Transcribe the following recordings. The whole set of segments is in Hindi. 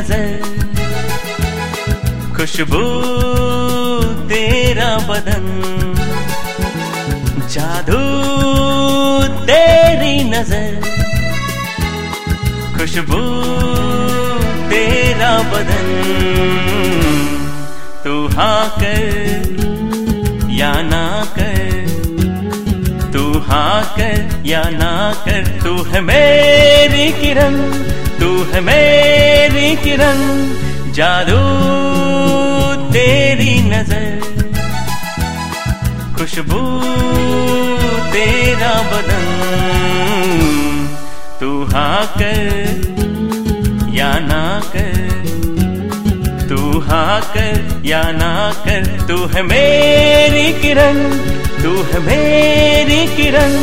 नजर, खुशबू तेरा बदन, जादू तेरी नजर, खुशबू तेरा बदन। तू हाँ कर या ना कर, तू हाँ कर या ना कर, तू है मेरी किरण, तू है मेरी किरण, जादू तेरी नजर, खुशबू तेरा बदन। तू हाँ कर या ना कर, तू हाँ कर या ना कर, तू है मेरी किरण, तू है मेरी किरण।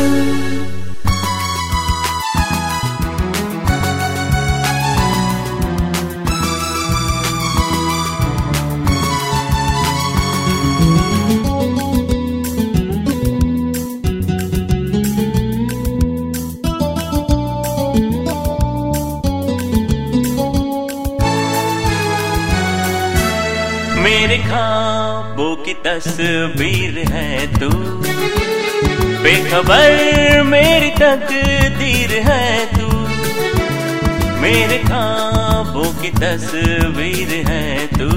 मेरे ख्वाबों की तस्वीर है तू, बेखबर मेरी तकदीर है तू। मेरे ख्वाबों की तस्वीर है तू,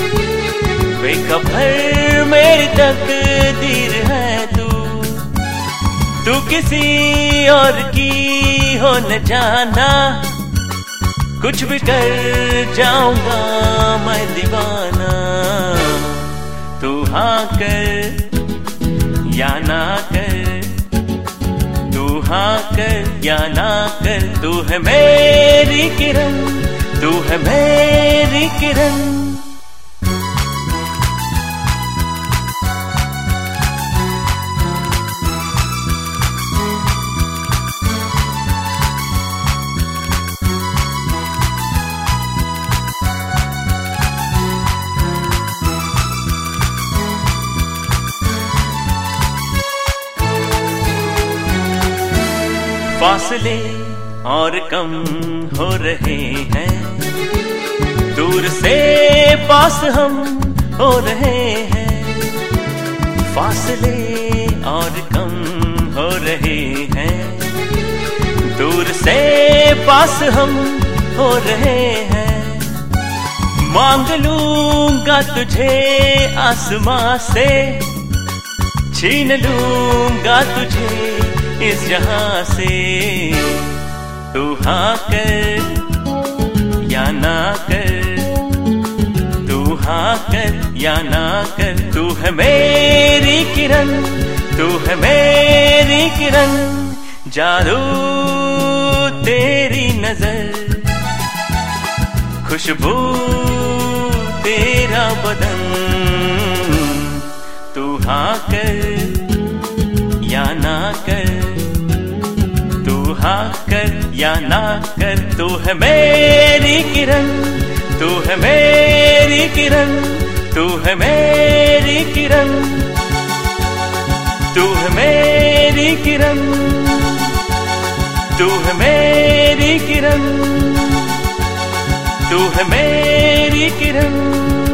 बेखबर मेरी तकदीर है तू। तू किसी और की हो न जाना, कुछ भी कर जाऊंगा मैं दीवाना। तू हाँ कर या ना कर, तू हाँ कर या ना कर, तू है मेरी किरण, तू है मेरी किरण। फासले और कम हो रहे हैं, दूर से पास हम हो रहे हैं। फासले और कम हो रहे हैं, दूर से पास हम हो रहे हैं। मांग लूंगा तुझे आसमां से, छीन लूंगा तुझे इस जहां से। तू हाँ कर या ना कर, तू हाँ कर या ना कर, तू है मेरी किरण, तू है मेरी किरण, जादू तेरी नजर, खुशबू तेरा बदन। तू हाँ कर या ना कर, तू हाँ कर या ना कर, तू है मेरी किरण, तू है मेरी किरण, तू है मेरी किरण, तू है मेरी किरण, तू है मेरी किरण, तू है मेरी किरण।